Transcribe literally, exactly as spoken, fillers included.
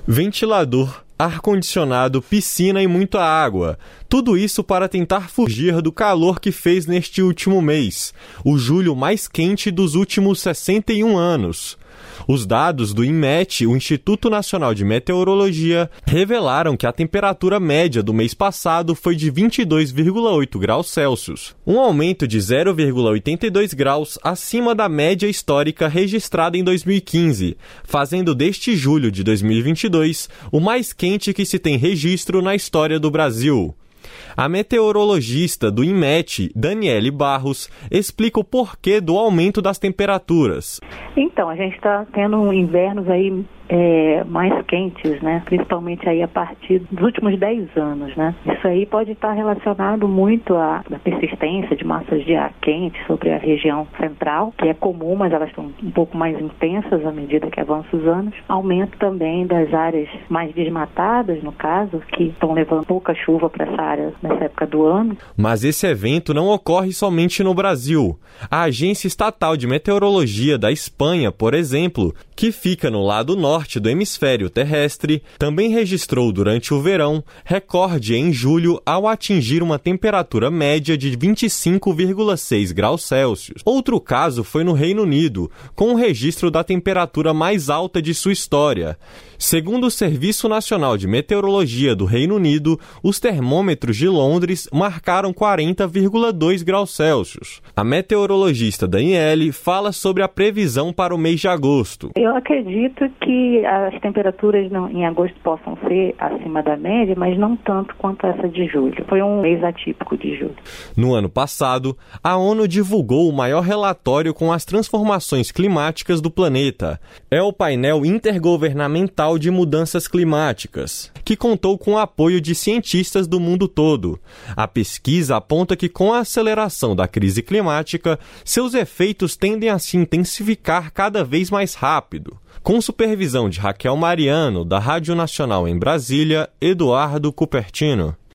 Ventilador, ar-condicionado, piscina e muita água. Tudo isso para tentar fugir do calor que fez neste último mês, o julho mais quente dos últimos sessenta e um anos. Os dados do INMET, o Instituto Nacional de Meteorologia, revelaram que a temperatura média do mês passado foi de vinte e dois vírgula oito graus Celsius, um aumento de zero vírgula oitenta e dois graus acima da média histórica registrada em dois mil e quinze, fazendo deste julho de dois mil e vinte e dois o mais quente que se tem registro na história do Brasil. A meteorologista do INMET, Daniele Barros, explica o porquê do aumento das temperaturas. Então, a gente está tendo invernos aí é, mais quentes, né? Principalmente aí a partir dos últimos dez anos, né? Isso aí pode estar relacionado muito à, à persistência de massas de ar quente sobre a região central, que é comum, mas elas estão um pouco mais intensas à medida que avançam os anos. Aumento também das áreas mais desmatadas, no caso, que estão levando pouca chuva para essa área nessa época do ano. Mas esse evento não ocorre somente no Brasil. A Agência Estatal de Meteorologia da Espanha, por exemplo, que fica no lado norte do hemisfério terrestre, também registrou durante o verão recorde em julho ao atingir uma temperatura média de vinte e cinco vírgula seis graus Celsius. Outro caso foi no Reino Unido, com o registro da temperatura mais alta de sua história. Segundo o Serviço Nacional de Meteorologia do Reino Unido, os termômetros de Londres marcaram quarenta vírgula dois graus Celsius. A meteorologista Daniele fala sobre a previsão para o mês de agosto. Eu acredito que as temperaturas não, em agosto possam ser acima da média, mas não tanto quanto essa de julho. Foi um mês atípico de julho. No ano passado, a ONU divulgou o maior relatório com as transformações climáticas do planeta. É o painel intergovernamental de mudanças climáticas, que contou com o apoio de cientistas do mundo todo. A pesquisa aponta que com a aceleração da crise climática, seus efeitos tendem a se intensificar cada vez mais rápido. Com supervisão de Raquel Mariano, da Rádio Nacional em Brasília, Eduardo Cupertino.